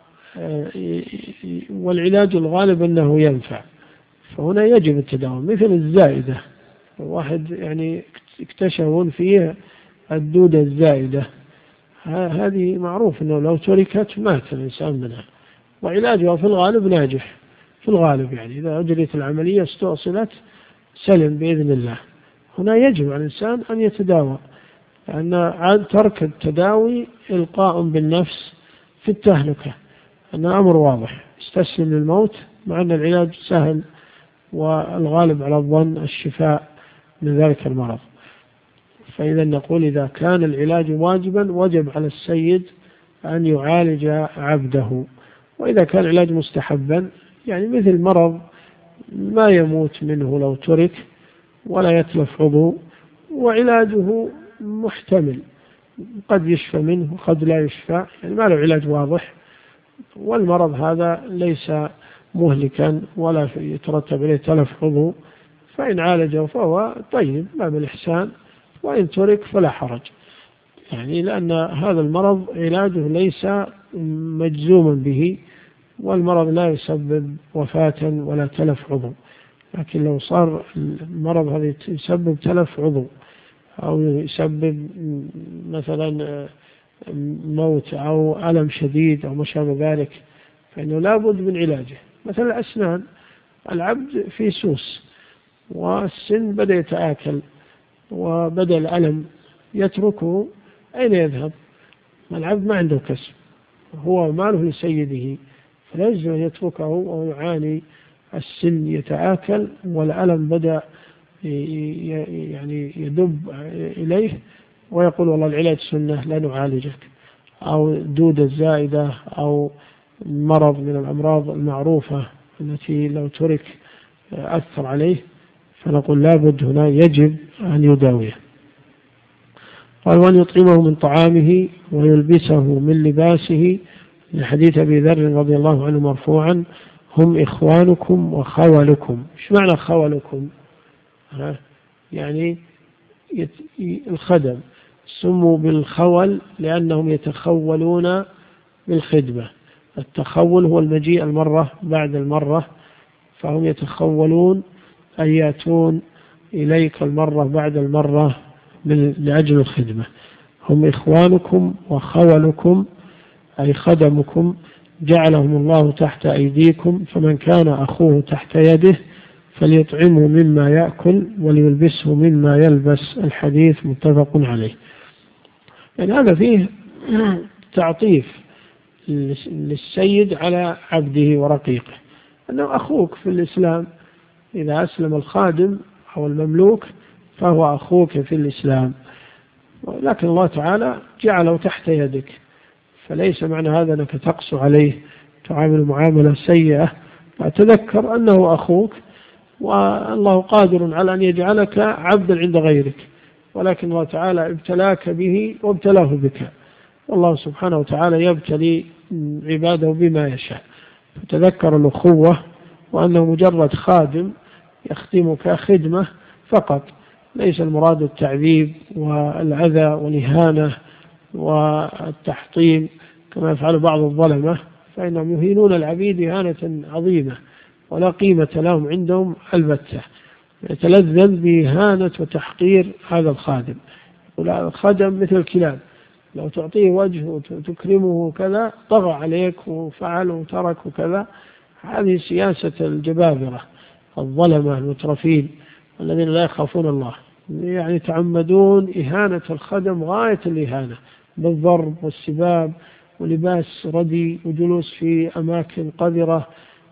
والعلاج الغالب أنه ينفع، فهنا يجب التداوي. مثل الزائدة، واحد يعني اكتشفون فيه الدودة الزائدة، هذه معروف أنه لو تركت مات الإنسان منها، وعلاجها في الغالب ناجح، في الغالب يعني إذا أجريت العملية استؤصلت سلم بإذن الله. هنا يجب على الإنسان أن يتداوى، لأن ترك التداوي إلقاء بالنفس في التهلكة، أنه أمر واضح، استسلم للموت مع أن العلاج سهل والغالب على الظن الشفاء من ذلك المرض. فإذا نقول إذا كان العلاج واجبا وجب على السيد أن يعالج عبده، وإذا كان العلاج مستحبا يعني مثل مرض ما يموت منه لو ترك ولا يتلف عضو وعلاجه محتمل، قد يشفى منه وقد لا يشفى، يعني ما له علاج واضح، والمرض هذا ليس مهلكا ولا يترتب عليه تلف عضو، فإن عالجه فهو طيب ما بالإحسان، وإن ترك فلا حرج، يعني لأن هذا المرض علاجه ليس مجزوما به، والمرض لا يسبب وفاة ولا تلف عضو. لكن لو صار المرض هذا يسبب تلف عضو أو يسبب مثلا موت أو ألم شديد أو ما شابه ذلك، فإنه لا بد من علاجه. مثل الأسنان، العبد في سوس والسن بدأ يتآكل وبدأ الألم، يتركه أين يذهب؟ العبد ما عنده كسب، هو ماله لسيده، فلا يجوز أن يتركه وهو يعاني، السن يتآكل والألم بدأ يعني يدب إليه، ويقول والله العلاج سنة لا نعالجك، أو دودة زائدة أو مرض من الأمراض المعروفة التي لو ترك أثر عليه، فنقول لا بد هنا يجب أن يداويه. قال وأن يطعمه من طعامه ويلبسه من لباسه، لحديث أبي ذر رضي الله عنه مرفوعا هم إخوانكم وخولكم. إيش معنى خولكم؟ يعني الخدم، سموا بالخول لأنهم يتخولون بالخدمة. التخول هو المجيء المرة بعد المرة، فهم يتخولون أن يأتون إليك المرة بعد المرة لأجل الخدمة. هم إخوانكم وخولكم أي خدمكم، جعلهم الله تحت أيديكم، فمن كان أخوه تحت يده فليطعمه مما يأكل وليلبسه مما يلبس. الحديث متفق عليه. يعني هذا فيه تعطيف للسيد على عبده ورقيقه، أنه أخوك في الإسلام، إذا أسلم الخادم أو المملوك فهو أخوك في الإسلام، لكن الله تعالى جعله تحت يدك، فليس معنى هذا أنك تقسو عليه تعامل معاملة سيئة، فتذكر أنه أخوك، والله قادر على أن يجعلك عبدا عند غيرك، ولكن الله تعالى ابتلاك به وابتلاه بك، والله سبحانه وتعالى يبتلي عباده بما يشاء. فتذكر الأخوة وأنه مجرد خادم يخدمك خدمة فقط، ليس المراد التعذيب والأذى والإهانة والتحطيم كما يفعل بعض الظلمة، فإنهم يهينون العبيد إهانة عظيمة ولا قيمة لهم عندهم البتة، يتلذذ بإهانة وتحقير هذا الخادم. الخدم مثل الكلاب، لو تعطيه وجه وتكرمه كذا طغى عليك وفعل وترك وكذا. هذه سياسة الجبابرة الظلمة المترفين الذين لا يخافون الله، يعني تعمدون إهانة الخدم غاية الإهانة بالضرب والسباب ولباس ردي وجلوس في أماكن قذرة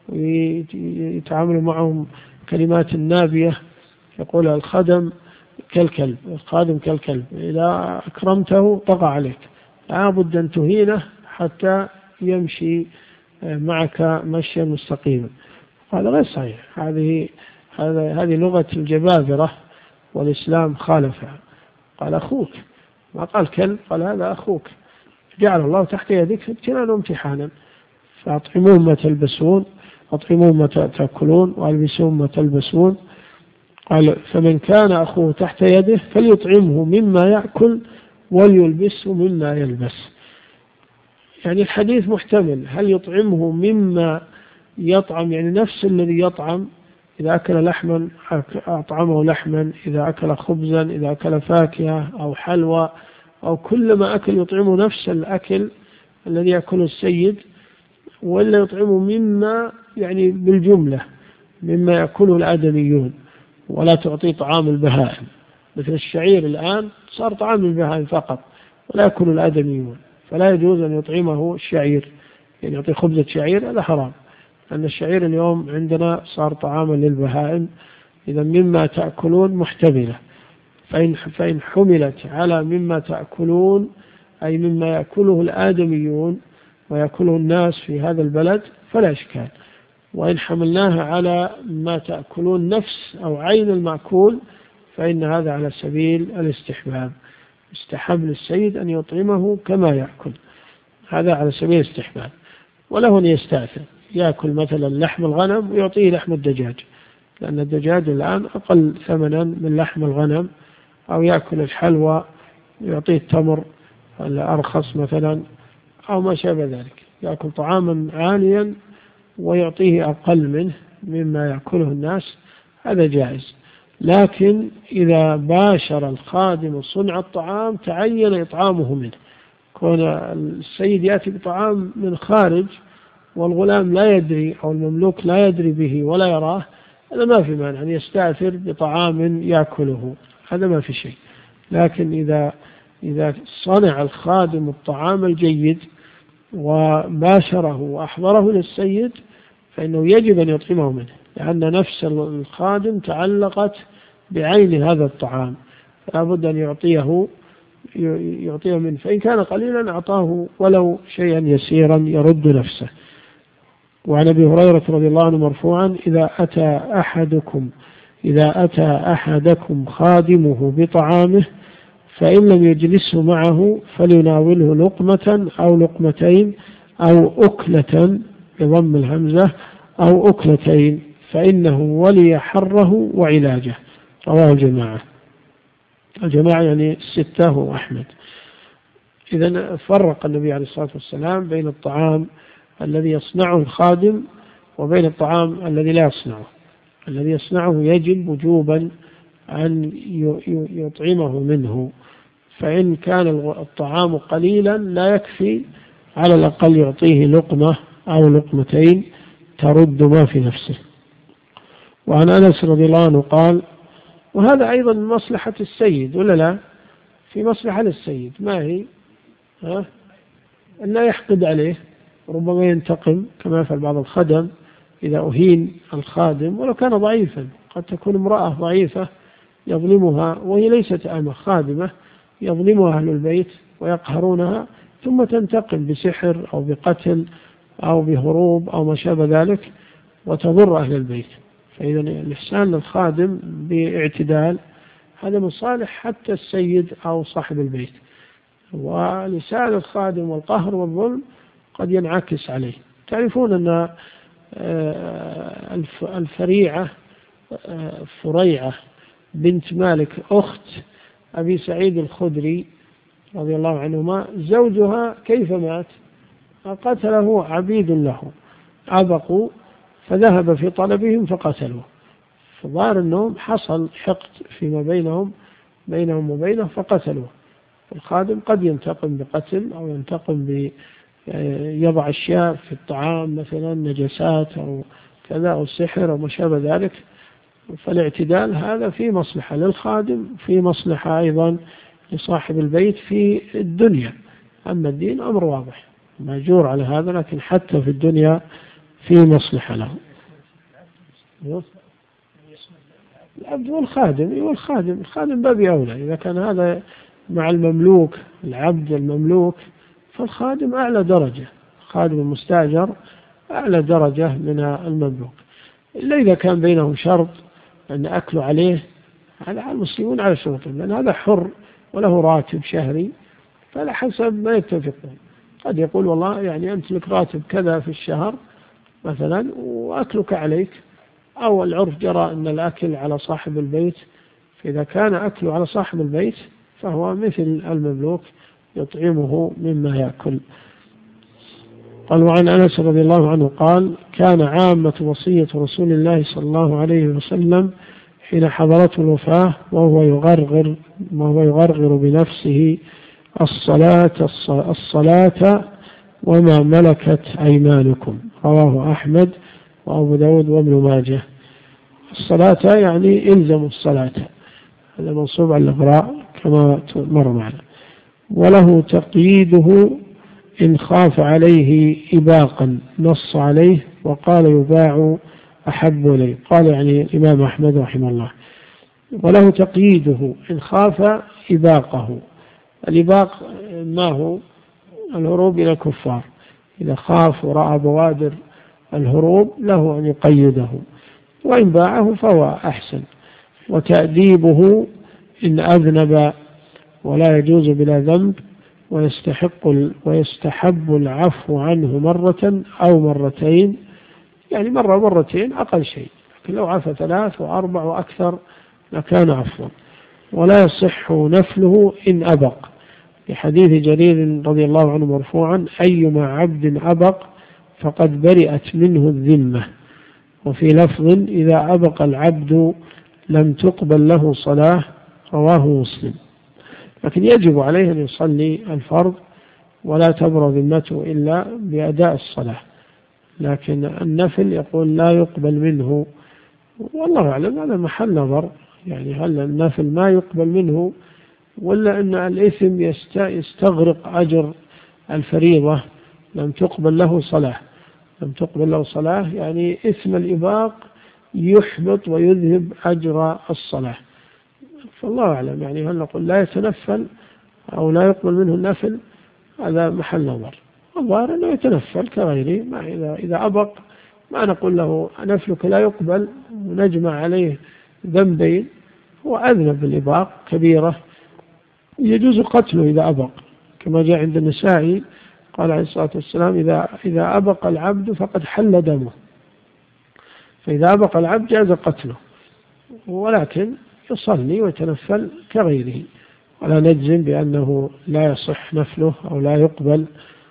ويتعاملوا معهم كلمات نابية. يقول الخدم كالكلب، الخادم كالكلب، إذا أكرمته طغى عليك، لا بد أن تهينه حتى يمشي معك مشيا مستقيما. هذا غير صحيح، هذه هذه لغة الجبابرة، والإسلام خالفها. قال أخوك، ما قال كلب، قال هذا أخوك، جعل الله تحت يدك ابتلاء وامتحانا، فأطعموهم ما تلبسون، أطعموهم ما تأكلون، وألبسوهم ما تلبسون. قال فمن كان أخوه تحت يده فليطعمه مما يأكل وليلبسه مما يلبس. يعني الحديث محتمل، هل يطعمه مما يطعم يعني نفس الذي يطعم، إذا أكل لحما أطعمه لحما، إذا أكل خبزا، إذا أكل فاكهة أو حلوى أو كل ما أكل يطعمه نفس الأكل الذي يأكله السيد، ولا يطعمه مما يعني بالجملة مما يأكله الآدميون، ولا تعطي طعام البهائم. مثل الشعير الآن صار طعام البهائم فقط ولا يأكل الآدميون، فلا يجوز أن يطعمه الشعير، يعني يعطي خبزة شعير، هذا حرام، لأن الشعير اليوم عندنا صار طعاما للبهائم. إذا مما تأكلون محتملة، فإن, فإن حملت على مما تأكلون أي مما يأكله الآدميون ويأكله الناس في هذا البلد فلا إشكال، وإن حملناها على ما تأكلون نفس أو عين المأكول فإن هذا على سبيل الاستحباب، استحب للسيد أن يطعمه كما يأكل، هذا على سبيل الاستحباب، وله أن يستأثر، يأكل مثلا لحم الغنم ويعطيه لحم الدجاج، لأن الدجاج الآن أقل ثمنا من لحم الغنم، أو يأكل الحلوى ويعطيه التمر الأرخص مثلا أو ما شابه ذلك، يأكل طعاما عاليا ويعطيه أقل منه مما يأكله الناس، هذا جائز. لكن إذا باشر الخادم صنع الطعام تعين إطعامه منه، كون السيد يأتي بطعام من خارج والغلام لا يدري أو المملوك لا يدري به ولا يراه، هذا ما في مانع أن يستأثر بطعام يأكله، هذا ما في شيء. لكن إذا إذا صنع الخادم الطعام الجيد وباشره وأحضره للسيد فإنه يجب أن يطعمه منه، لأن نفس الخادم تعلقت بعين هذا الطعام، لا بد أن يعطيه يعطيه منه، فإن كان قليلا أعطاه ولو شيئا يسيرا يرد نفسه. وعن أبي هريرة رضي الله عنه مرفوعا: إذا أتى أحدكم إذا أتى أحدكم خادمه بطعامه فإن لم يجلسه معه فليناوله لقمة أو لقمتين أو أكلة بضم الهمزة أو أكلتين، فإنه ولي حره وعلاجه. رواه الجماعة، الجماعة يعني الستة وأحمد. إذن فرق النبي عليه الصلاة والسلام بين الطعام الذي يصنعه الخادم وبين الطعام الذي لا يصنعه. الذي يصنعه يجب وجوبا أن يطعمه منه، فإن كان الطعام قليلا لا يكفي، على الأقل يعطيه لقمة أو لقمتين ترد ما في نفسه. وعن أنس رضي الله عنه قال: وهذا أيضا مصلحة السيد ولا لا؟ في مصلحة للسيد، ما هي؟ ها؟ أن لا يحقد عليه، ربما ينتقم كما يفعل بعض الخدم إذا أهين الخادم ولو كان ضعيفا. قد تكون امرأة ضعيفة يظلمها وهي ليست أمة خادمة، يظلمها أهل البيت ويقهرونها، ثم تنتقم بسحر أو بقتل أو بهروب أو ما شابه ذلك وتضر أهل البيت. فإذا الإحسان للخادم باعتدال هذا مصالح حتى السيد أو صاحب البيت. ولسان الخادم والقهر والظلم قد ينعكس عليه. تعرفون أن الفريعة فريعة بنت مالك أخت أبي سعيد الخدري رضي الله عنهما، زوجها كيف مات؟ قتله عبيد له عبقوا فذهب في طلبهم فقتلوه، فظهر أنهم حصل حقد فيما بينهم بينهم وبينه فقتلوه. الخادم قد ينتقم بقتل أو ينتقم ب يضع أشياء في الطعام مثلا نجسات أو كذا أو السحر أو ما شابه ذلك. فالاعتدال هذا في مصلحة للخادم، في مصلحة أيضا لصاحب البيت في الدنيا. أما الدين أمر واضح مأجور على هذا، لكن حتى في الدنيا في مصلحة له. العبد والخادم والخادم الخادم باب أولى، إذا كان هذا مع المملوك العبد المملوك فالخادم أعلى درجة، خادم المستأجر أعلى درجة من المملوك، إلا إذا كان بينهم شرط أن أكلوا عليه على المسلمون على شروطهم، لأن هذا حر وله راتب شهري، فعلى حسب ما يتفقون. قد يقول والله يعني أنت لك راتب كذا في الشهر مثلا وأكلك عليك، أو العرف جرى أن الأكل على صاحب البيت، فإذا كان أكله على صاحب البيت فهو مثل المملوك يطعمه مما يأكل. قال: وعن أنس رضي الله عنه قال: كان عامة وصية رسول الله صلى الله عليه وسلم حين حضرته الوفاة وهو يغرغر وهو يغرغر بنفسه الصلاة الصلاة وما ملكت أيمانكم. رواه أحمد وأبو داود وابن ماجه. الصلاة يعني إلزموا الصلاة، هذا منصوب على الإغراء كما مر معنا. وله تقييده إن خاف عليه إباقا، نص عليه وقال يباع أحب إليه، قال يعني الإمام أحمد رحمه الله. وله تقييده إن خاف إباقه. الإباق ما هو؟ الهروب إلى الكفار، إذا خاف ورأى بوادر الهروب له أن يقيده، وإن باعه فهو أحسن. وتأديبه إن أذنب ولا يجوز بلا ذنب، ويستحق ويستحب العفو عنه مرة أو مرتين يعني مرة مرتين أقل شيء، لكن لو عفى ثلاث وأربع وأكثر لكان أفضل. ولا يصح نفله إن أبق، لحديث جرير رضي الله عنه مرفوعا: أيما عبد أبق فقد برئت منه الذمة. وفي لفظ: إذا أبق العبد لم تقبل له صلاة، رواه مسلم. لكن يجب عليه أن يصلي الفرض ولا تبرأ ذمته إلا بأداء الصلاة، لكن النفل يقول لا يقبل منه، والله أعلم هذا محل نظر، يعني هل النفل ما يقبل منه ولا أن الإثم يستغرق أجر الفريضة لم تقبل له صلاة. لم تقبل له صلاة يعني إثم الإباق يحبط ويذهب أجر الصلاة، فالله أعلم يعني هل نقول لا يتنفل أو لا يقبل منه النفل، هذا محل نظر. الظاهر أنه يتنفل كغيره، ما إذا إذا أبق ما نقول له نفلك لا يقبل ونجمع عليه ذنبين، هو أذنب بالإباق كبيرة يجوز قتله إذا أبق، كما جاء عند النسائي قال عليه الصلاة والسلام: إذا إذا أبق العبد فقد حل دمه. فإذا أبق العبد جاز قتله، ولكن يصلي ويتنفل كغيره، ولا نجزم بأنه لا يصح نفله أو لا يقبل.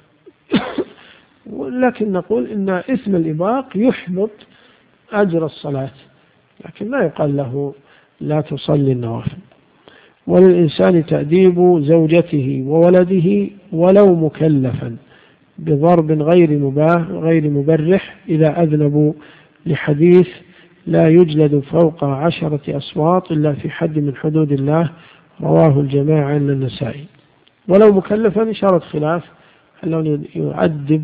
لكن نقول إن إثم الإباق يحبط أجر الصلاة، لكن لا يقال له لا تصلي النوافل. وللإنسان تأديب زوجته وولده ولو مكلفا بضرب غير مباح غير مبرح إذا أذنبوا، لحديث: لا يجلد فوق عشرة أصوات إلا في حد من حدود الله، رواه الجماعة عن النسائي. ولو مكلفا إشارة خلاف، هل يؤدب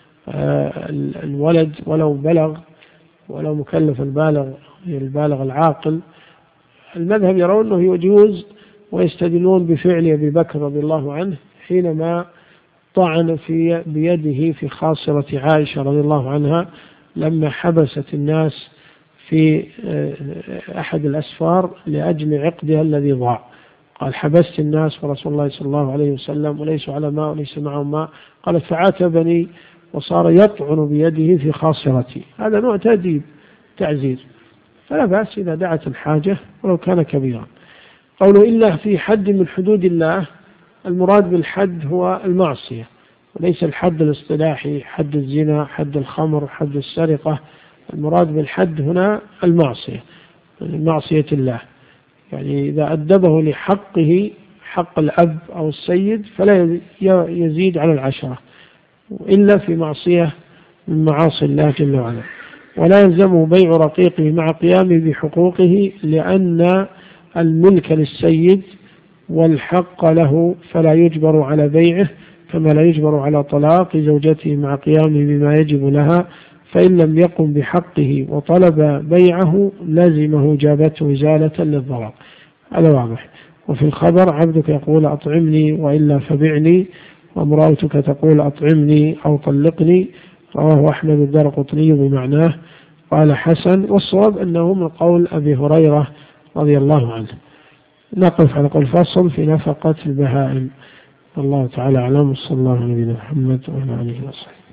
الولد ولو بلغ، ولو مكلفا بالغ البالغ العاقل. المذهب يرون أنه يجوز، ويستدلون بفعل أبي بكر رضي الله عنه حينما طعن في بيده في خاصرة عائشة رضي الله عنها لما حبست الناس في أحد الأسفار لأجل عقدها الذي ضاع. قال: حبست الناس ورسول الله صلى الله عليه وسلم وليسوا على ماء وليس معهم ماء. قالت: فعاتبني وصار يطعن بيده في خاصرتي. هذا نوع تأديب تعزير، فلا بأس إذا دعت الحاجة ولو كان كبيرا. قوله: إلا في حد من حدود الله، المراد بالحد هو المعصية، وليس الحد الاصطلاحي حد الزنا، حد الخمر، حد السرقة. المراد بالحد هنا المعصية، معصية الله، يعني إذا أدبه لحقه حق الأب أو السيد فلا يزيد على العشرة، إلا في معصية من معاصي الله جل وعلا. ولا يلزمه بيع رقيقه مع قيامه بحقوقه، لأن الملك للسيد والحق له، فلا يجبر على بيعه كما لا يجبر على طلاق زوجته مع قيامه بما يجب لها. فإن لم يقم بحقه وطلب بيعه لازمه جابته إزالة للضرر. هذا واضح. وفي الخبر: عبدك يقول أطعمني وإلا فبعني، وامرأتك تقول أطعمني أو طلقني. رواه أحمد الدارقطني بمعناه، قال حسن. والصواب أنه من قول أبي هريرة رضي الله عنه. نقف على قول فصل في نفقة البهائم. الله تعالى أعلم، صلى الله عليه وسلم محمد وعلى آله وصحبه.